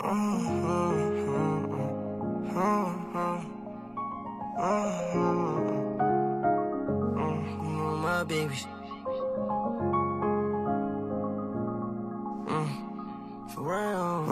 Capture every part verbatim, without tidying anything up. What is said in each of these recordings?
My babies. For real.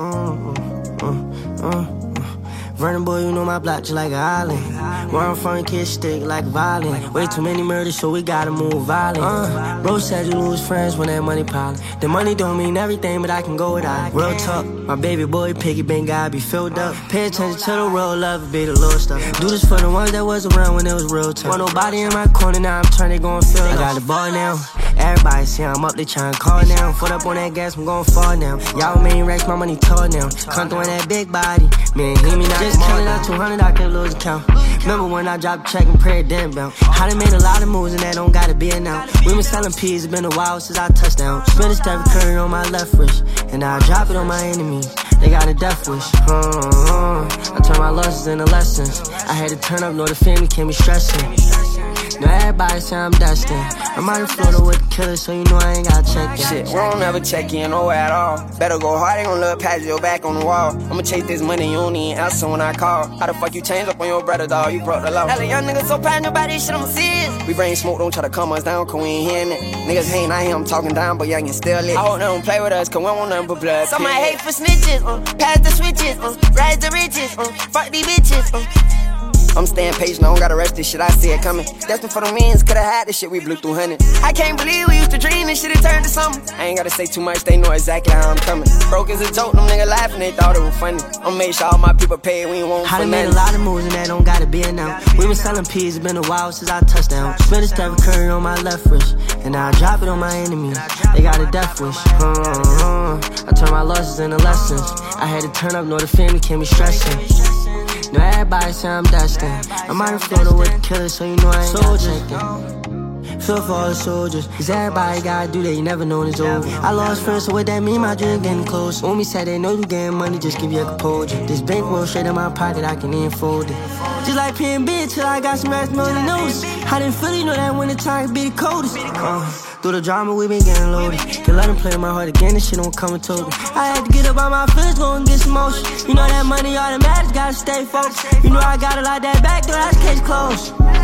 Uh, uh, uh, uh. Running boy, you know my block just like an island. Where I'm from, kids stick like violent. Way too many murders, so we gotta move violent. Uh, bro said you lose friends when that money piling. The money don't mean everything, but I can go without it. Real talk, my baby boy, piggy bank gotta be filled up. Pay attention to the real love, be the little stuff. Do this for the ones that was around when it was real tough. Want nobody in my corner, now I'm turning, going feel I got the ball now. Everybody see I'm up, they tryna call now. Foot up on that gas, I'm gon' fall now. Y'all main racks, my money tall now. Come through in that big body, man, hear me now. Just killing out two hundred, I can lose account. Remember when I dropped a check and prayed didn't bounce. I done made a lot of moves and that don't gotta be announced. We been selling peas, it's been a while since I touched down. Spin a Stephen Curry on my left wrist, and I drop it on my enemies. They got a death wish. Uh, uh, I turn my losses into lessons. I had to turn up, know the family can't be stressing. Now everybody say I'm destined. I'm out in Florida with the killers, so you know I ain't gotta check in. Shit, we don't never check in, no at all. Better go hard, they gon' look past your back on the wall. I'ma chase this money, you don't even answer when I call. How the fuck you change up on your brother, dog? You broke the law. Hell, young niggas so proud about this shit, I'm serious. We bring smoke, don't try to calm us down, cause we ain't hearing it. Niggas hating, I hear them talking down, but young and still lit. I hope they don't play with us, cause we don't want nothing but blood. Some might hate for snitches, uh, pass the switches, uh, rise the riches, uh, fuck these bitches, uh. I'm staying patient, I don't gotta rush this shit, I see it coming. Destined for the wins, coulda had this shit, we blew through hundred. I can't believe we used to dream this shit, it turned to something. I ain't gotta say too much, they know exactly how I'm coming. Broke as a joke, them niggas laughing, they thought it was funny. I'ma make sure all my people pay, we ain't want for I done made nothing. a lot of moves and that don't gotta be announced. We been selling peas, it's been a while since I touched down. Spin a Stephen Curry on my left wrist, and I drop it on my enemies. They got a death wish. Uh, uh, I turn my losses into lessons. I had to turn up, know the family can't be stressing. Now everybody say I'm destined. I'm out in Florida with the killers, so you know I ain't gotta check in. Feel for all the soldiers, cause everybody gotta do that, you never know it's over. I lost friends, so what that mean, my dream getting close. Homie said they know you getting money, just give you a composure. This bankroll straight in my pocket, I can even fold it. Just like P N B till I got some ass on the nose. I didn't feel you know that winter time could be the coldest. Uh, through the drama, we been getting loaded. Can let them play in my heart again, this shit don't come and told me. I had to get up on my feelings, go and get some motion. You know that money automatic, gotta stay focused. You know I got a lot that back, though that's case closed.